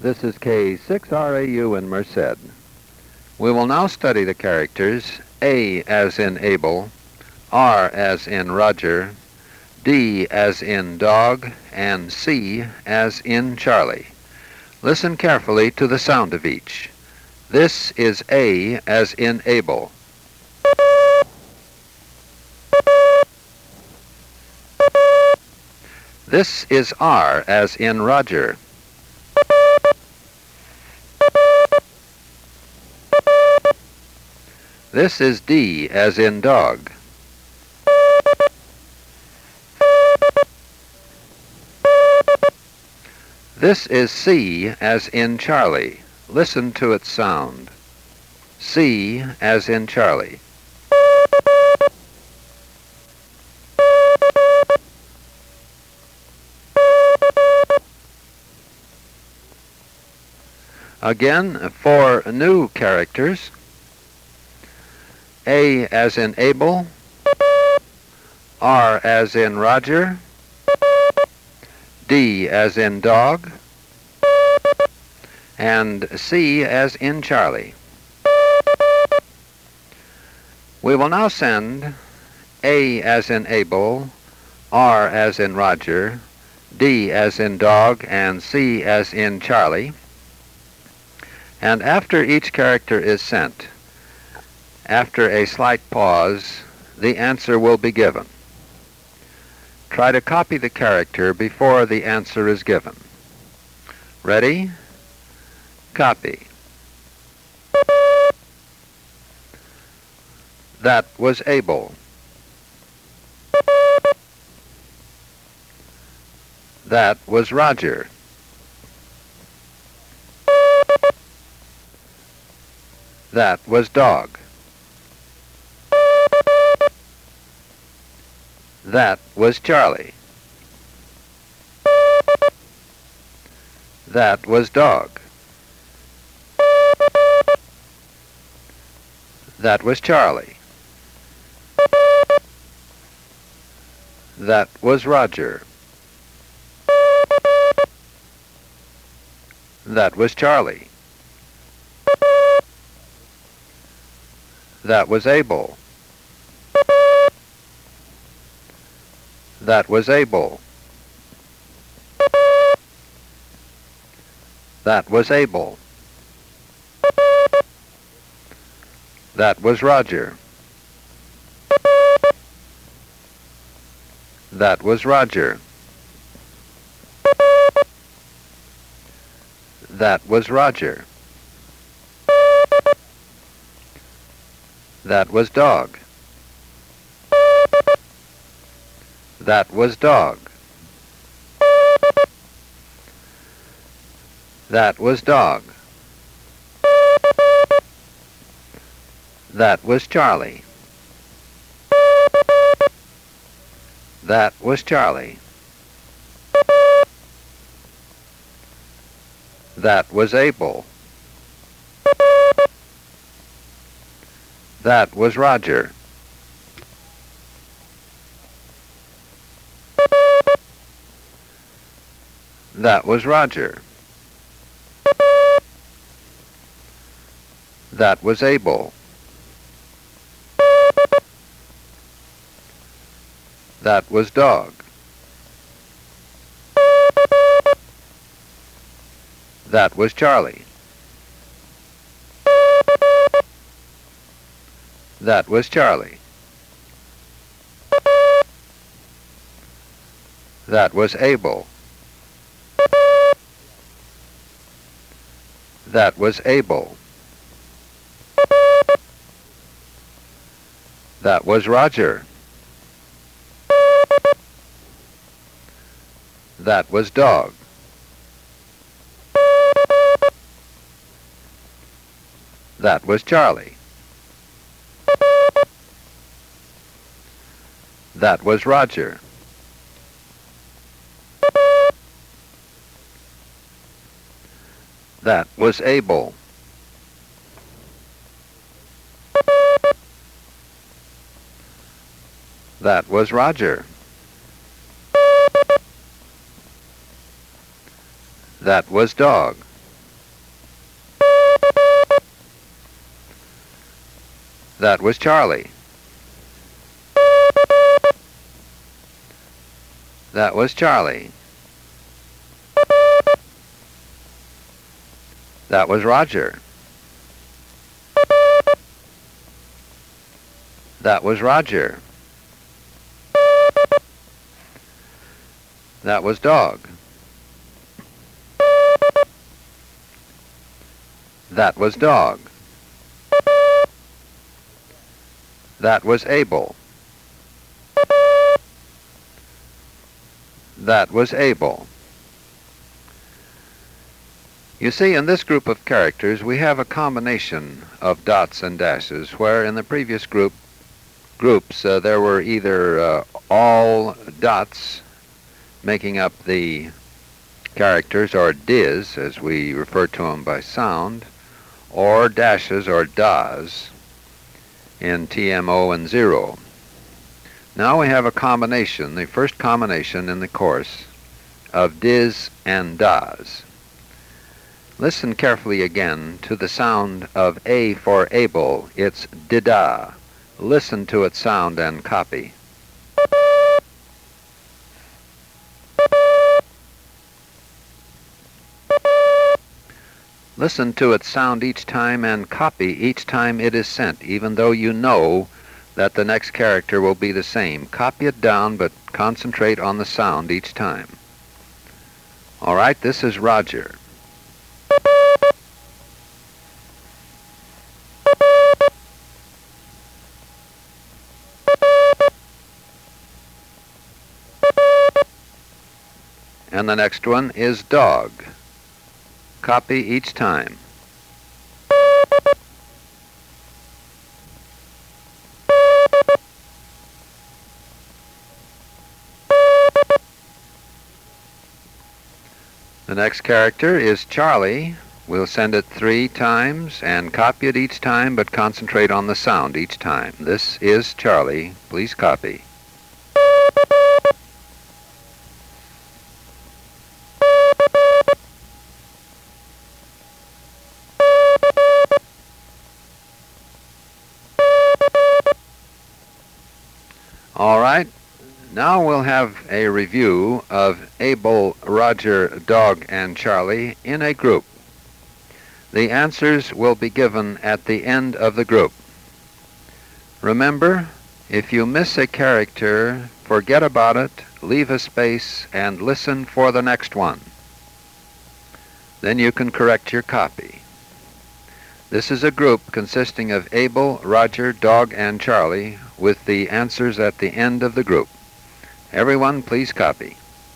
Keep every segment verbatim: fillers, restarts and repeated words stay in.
This is K six R A U in Merced. We will now study the characters A as in Abel, R as in Roger, D as in dog, and C as in Charlie. Listen carefully to the sound of each. This is A as in Abel. This is R as in Roger. This is D as in dog. This is C as in Charlie. Listen to its sound. C as in Charlie. Again, for new characters, A as in Abel, R as in Roger, D as in dog, and C as in Charlie. We will now send A as in Abel, R as in Roger, D as in dog, and C as in Charlie. And after each character is sent, after a slight pause, the answer will be given. Try to copy the character before the answer is given. Ready? Copy. That was Abel. That was Roger. That was dog. That was Charlie. That was dog. That was Charlie. That was Roger. That was Charlie. That was Abel. That was Abel. That was Abel. That was Roger. That was Roger. That was Roger. That was dog. That was dog. That was dog. That was Charlie. That was Charlie. That was Abel. That was Roger. That was Roger. That was Abel. That was dog. That was Charlie. That was Charlie. That was Abel. That was Abel. That was Roger. That was dog. That was Charlie. That was Roger. That was Abel. That was Roger. That was dog. That was Charlie. That was Charlie. That was Roger. That was Roger. That was Dog. That was Dog. That was Abel. That was Abel. You see, in this group of characters, we have a combination of dots and dashes, where in the previous group groups uh, there were either uh, all dots making up the characters, or dis, as we refer to them by sound, or dashes, or das, in T M O and zero. Now we have a combination, the first combination in the course, of dis and das. Listen carefully again to the sound of A for Abel. It's dida. Listen to its sound and copy. Listen to its sound each time and copy each time it is sent, even though you know that the next character will be the same. Copy it down, but concentrate on the sound each time. All right, this is Roger. And the next one is Dog. Copy each time. The next character is Charlie. We'll send it three times and copy it each time, but concentrate on the sound each time. This is Charlie. Please copy. All right, now we'll have a review of Abel, Roger, Dog, and Charlie in a group. The answers will be given at the end of the group. Remember, if you miss a character, forget about it, leave a space, and listen for the next one. Then you can correct your copy. This is a group consisting of Abel, Roger, Dog, and Charlie, with the answers at the end of the group. Everyone, please copy.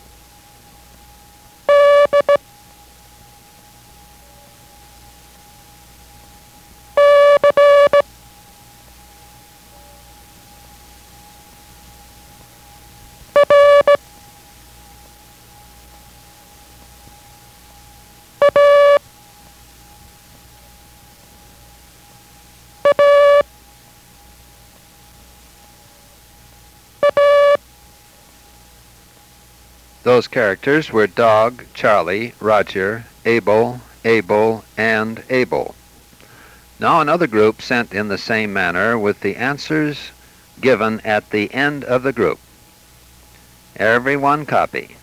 Those characters were Dog, Charlie, Roger, Abel, Abel, and Abel. Now another group sent in the same manner with the answers given at the end of the group. Everyone copy.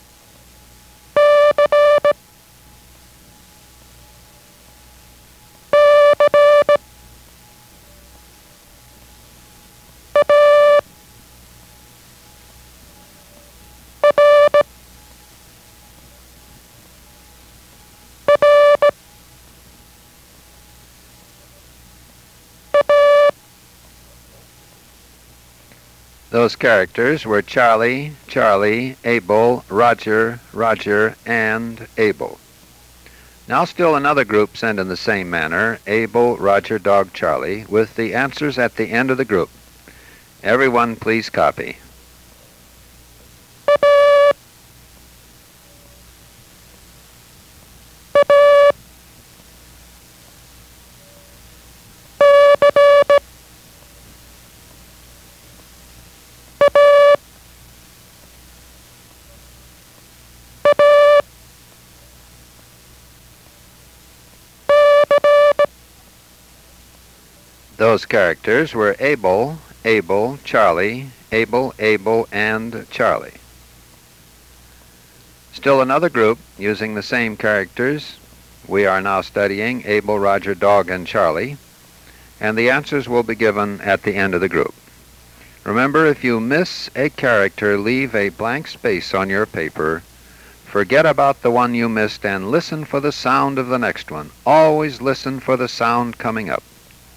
Those characters were Charlie, Charlie, Abel, Roger, Roger, and Abel. Now still another group sent in the same manner, Abel, Roger, Dog, Charlie, with the answers at the end of the group. Everyone please copy. Those characters were Abel, Abel, Charlie, Abel, Abel, and Charlie. Still another group using the same characters. We are now studying Abel, Roger, Dog, and Charlie, and the answers will be given at the end of the group. Remember, if you miss a character, leave a blank space on your paper. Forget about the one you missed and listen for the sound of the next one. Always listen for the sound coming up.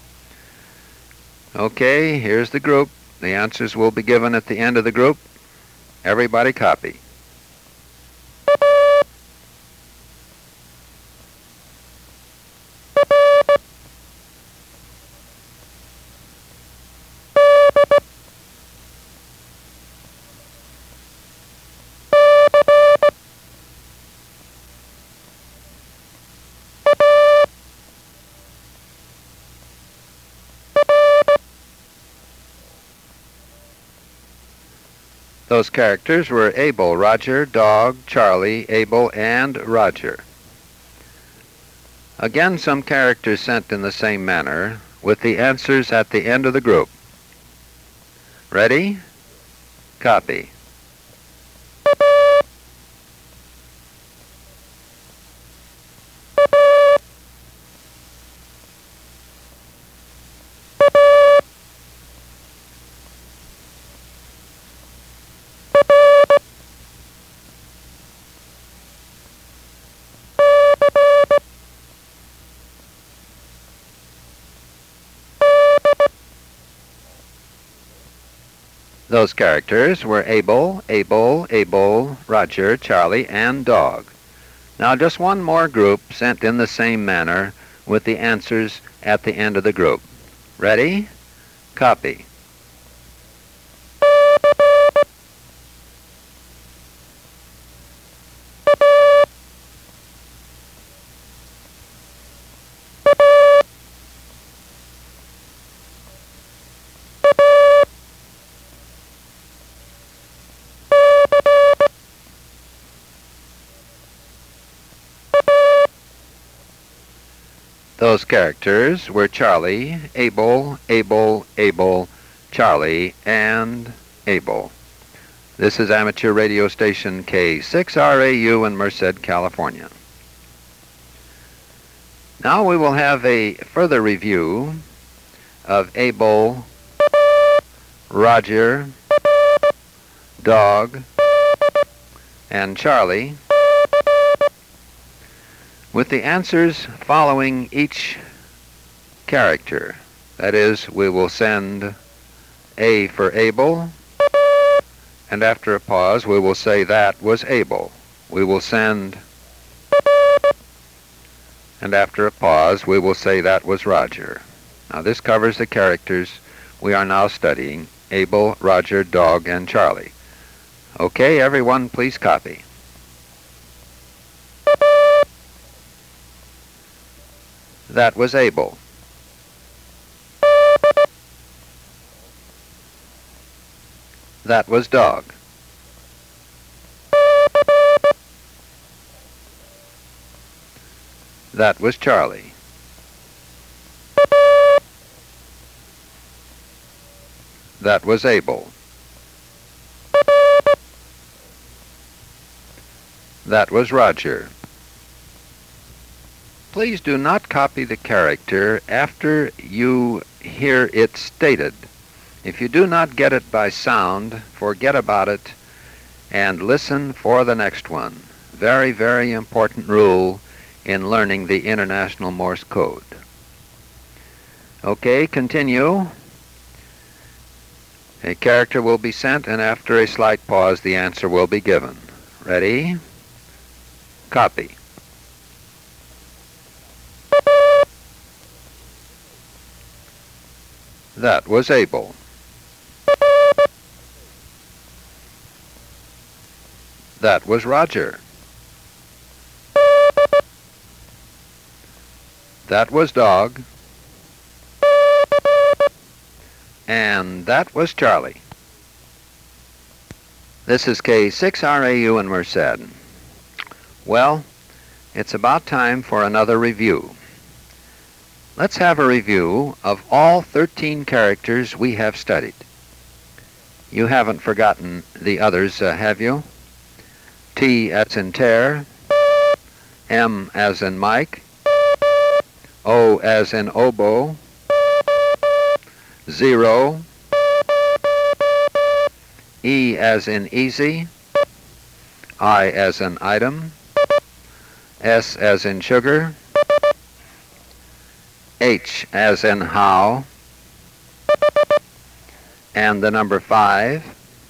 Okay, here's the group. The answers will be given at the end of the group. Everybody copy. Those characters were Abel, Roger, Dog, Charlie, Abel, and Roger. Again, some characters sent in the same manner, with the answers at the end of the group. Ready? Copy. Those characters were Abel, Abel, Abel, Roger, Charlie, and Dog. Now just one more group sent in the same manner with the answers at the end of the group. Ready? Copy. Those characters were Charlie, Abel, Abel, Abel, Charlie, and Abel. This is amateur radio station K six R A U in Merced, California. Now we will have a further review of Abel, Roger, Dog, and Charlie, with the answers following each character. That is, we will send A for Abel, and after a pause we will say that was Abel. We will send, and after a pause we will say that was Roger. Now this covers the characters we are now studying, Abel, Roger, Dog, and Charlie. Okay, everyone, please copy. That was Abel. That was Dog. That was Charlie. That was Abel. That was Roger. Please do not copy the character after you hear it stated. If you do not get it by sound, forget about it and listen for the next one. Very, very important rule in learning the International Morse Code. Okay, continue. A character will be sent, and after a slight pause, the answer will be given. Ready? Copy. That was Abel. That was Roger. That was Dog. And that was Charlie. This is K six R A U in Merced. Well, it's about time for another review. Let's have a review of all thirteen characters we have studied. You haven't forgotten the others, uh, have you? T as in tear, M as in Mike, O as in oboe, zero, E as in easy, I as in item, S as in sugar, H as in how, and the number five,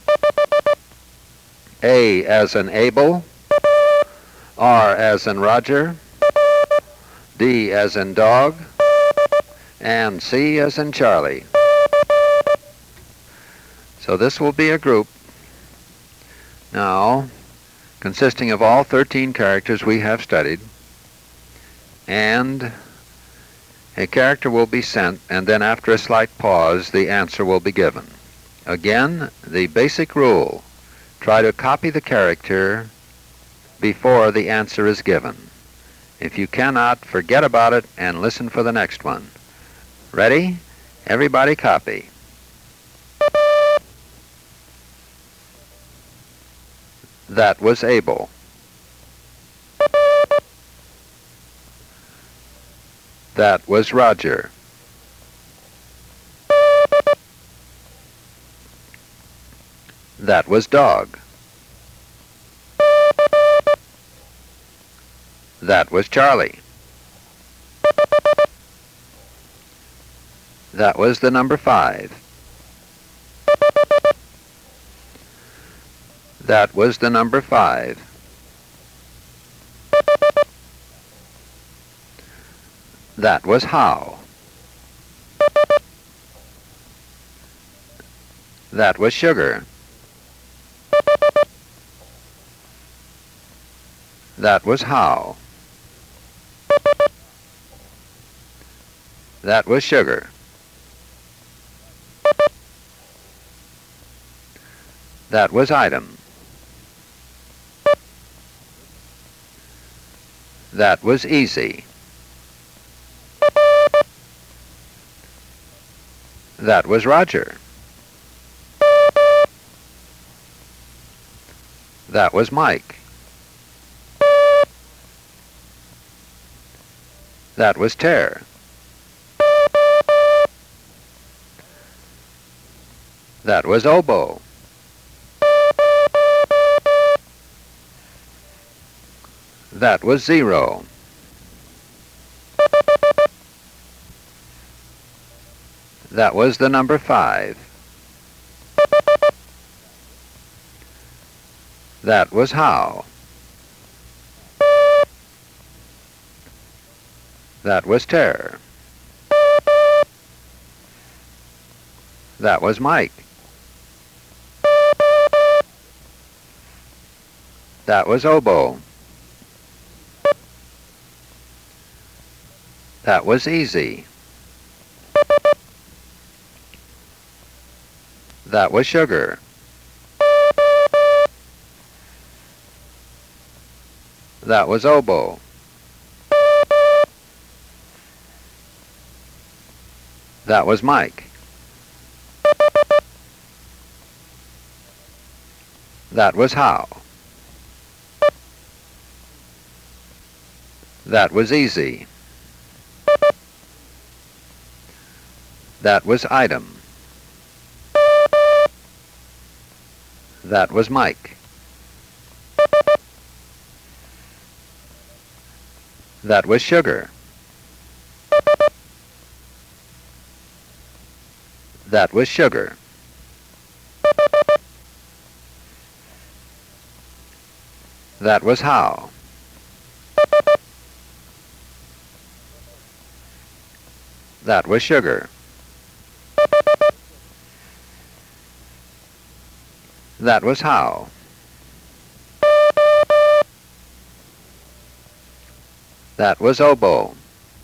A as in able, R as in Roger, D as in dog, and C as in Charlie. So this will be a group now consisting of all thirteen characters we have studied, and a character will be sent, and then after a slight pause the answer will be given. Again, the basic rule: try to copy the character before the answer is given. If you cannot, forget about it and listen for the next one. Ready? Everybody copy. That was able. That was Roger. That was dog. That was Charlie. That was the number five. That was the number five. That was how. That was sugar. That was how. That was sugar. That was item. That was easy. That was Roger. That was Mike. That was tear. That was oboe. That was zero. That was the number five. That was how. That was tear. That was Mike. That was oboe. That was easy. That was sugar. That was oboe. That was Mike. That was how. That was easy. That was item. That was Mike. That was sugar. That was sugar. That was how. That was sugar. That was how. That was oboe.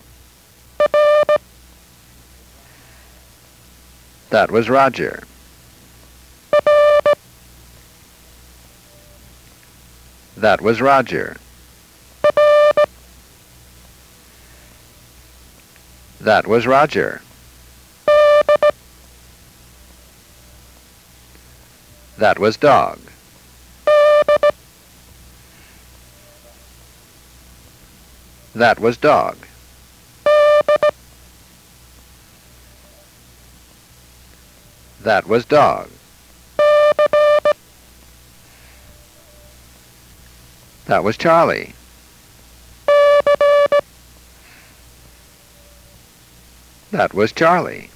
That was Roger. That was Roger. That was Roger. That was dog. That was dog. That was dog. That was Charlie. That was Charlie.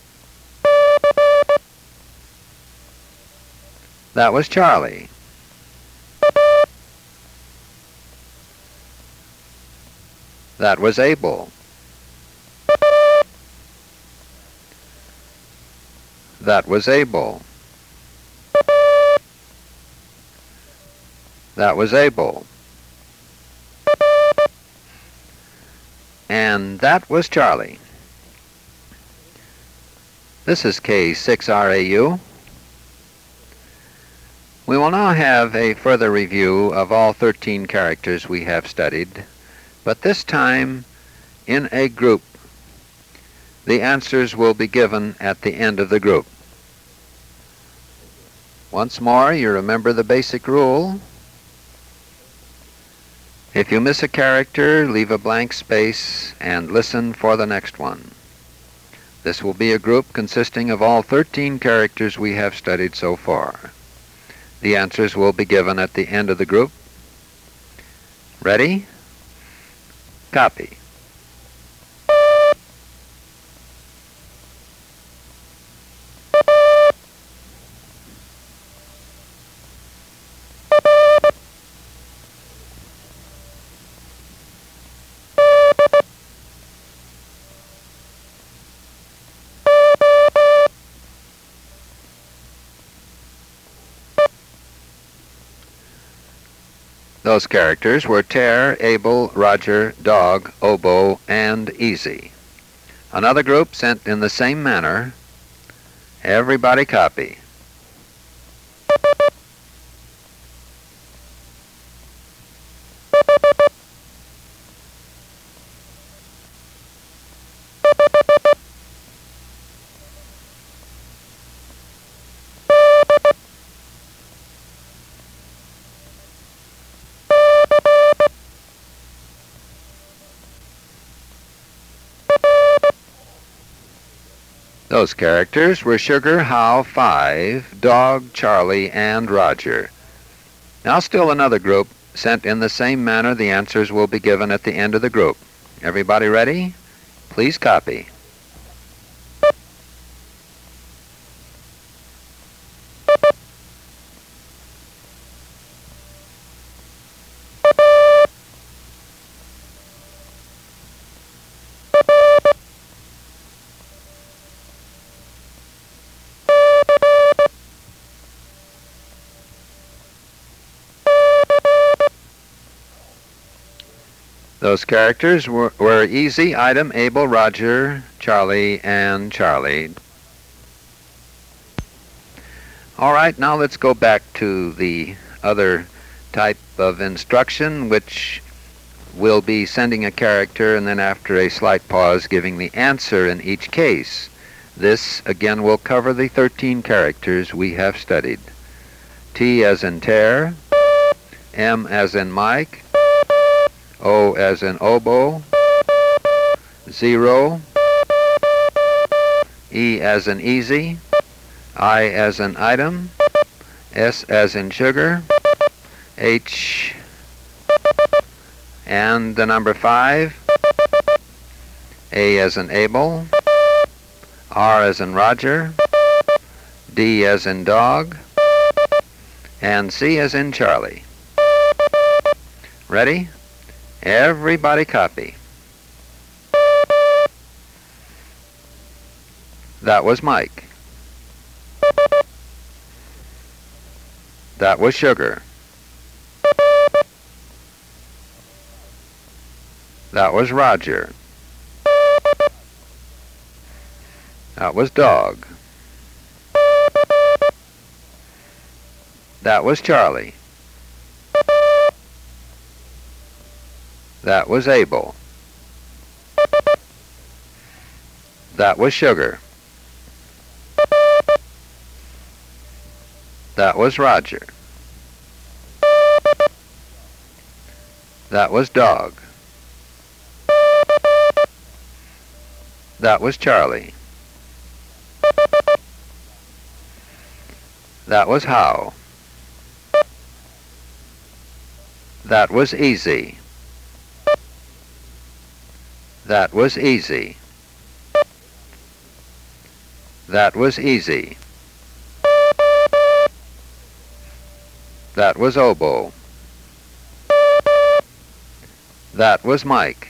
That was Charlie. That was Abel. That was Abel. That was Abel. And that was Charlie. This is K six R A U. We will now have a further review of all thirteen characters we have studied, but this time in a group. The answers will be given at the end of the group. Once more, you remember the basic rule. If you miss a character, leave a blank space and listen for the next one. This will be a group consisting of all thirteen characters we have studied so far. The answers will be given at the end of the group. Ready? Copy. Those characters were Tear, Abel, Roger, Dog, Oboe, and Easy. Another group sent in the same manner. Everybody copy. Those characters were Sugar, How, Five, Dog, Charlie, and Roger. Now still another group, sent in the same manner. The answers will be given at the end of the group. Everybody ready? Please copy. Those characters were, were Easy, Item, Abel, Roger, Charlie, and Charlie. All right, now let's go back to the other type of instruction, which will be sending a character and then after a slight pause giving the answer in each case. This, again, will cover the thirteen characters we have studied. T as in Tear, M as in Mike, O as in Oboe, Zero, E as in Easy, I as in Item, S as in Sugar, H, and the number five, A as in Abel, R as in Roger, D as in Dog, and C as in Charlie. Ready? Everybody copy. That was Mike. That was Sugar. That was Roger. That was Dog. That was Charlie. That was Abel. That was sugar. That was Roger. That was dog. That was Charlie. That was how. That was easy. That was easy. That was easy. That was oboe. That was Mike.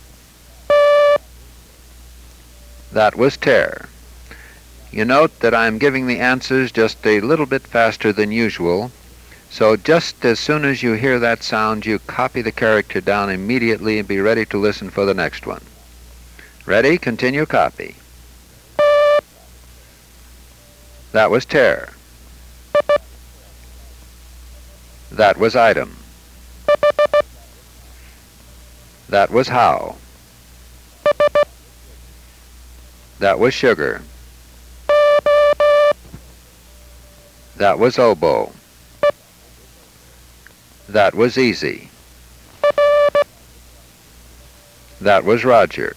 That was tear. You note that I'm giving the answers just a little bit faster than usual, so just as soon as you hear that sound, you copy the character down immediately and be ready to listen for the next one. Ready? Continue copy. That was tear. That was item. That was how. That was sugar. That was oboe. That was easy. That was Roger.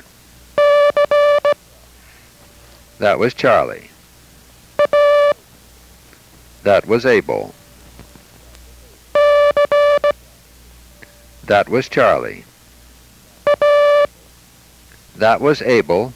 That was Charlie. That was Abel. That was Charlie. That was Abel.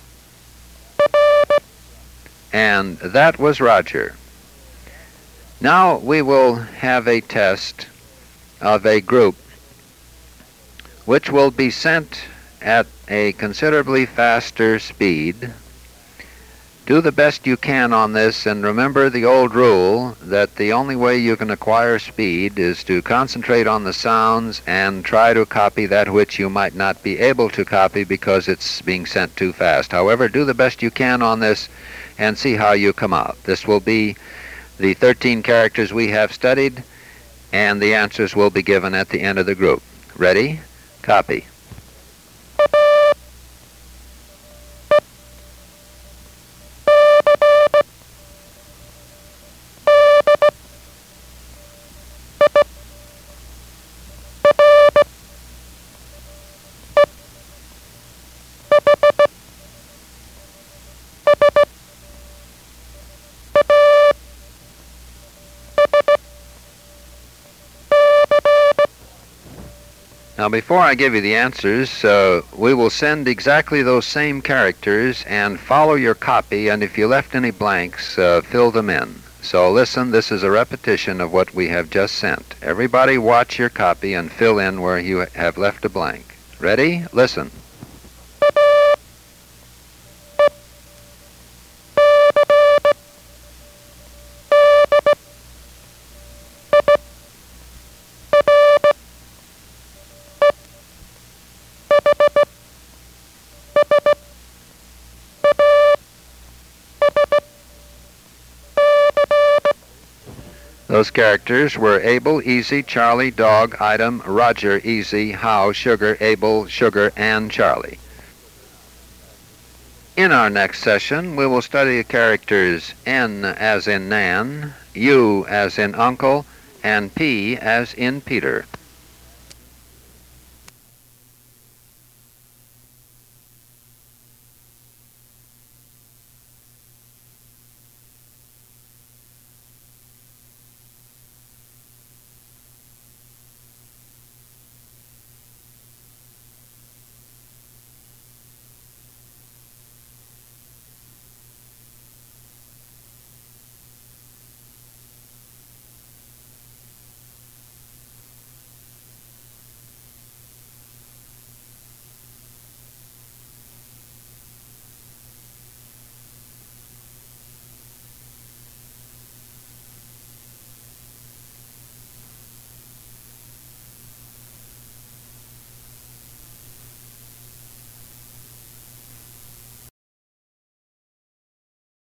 And that was Roger. Now we will have a test of a group which will be sent at a considerably faster speed. Do the best you can on this, and remember the old rule that the only way you can acquire speed is to concentrate on the sounds and try to copy that which you might not be able to copy because it's being sent too fast. However, do the best you can on this and see how you come out. This will be the thirteen characters we have studied, and the answers will be given at the end of the group. Ready? Copy. Now, before I give you the answers, uh, we will send exactly those same characters and follow your copy, and if you left any blanks, uh, fill them in. So listen, this is a repetition of what we have just sent. Everybody watch your copy and fill in where you have left a blank. Ready? Listen. Those characters were Abel, easy, Charlie, dog, item, Roger, easy, how, sugar, Abel, sugar, and Charlie. In our next session, we will study the characters N as in Nan, U as in uncle, and P as in Peter.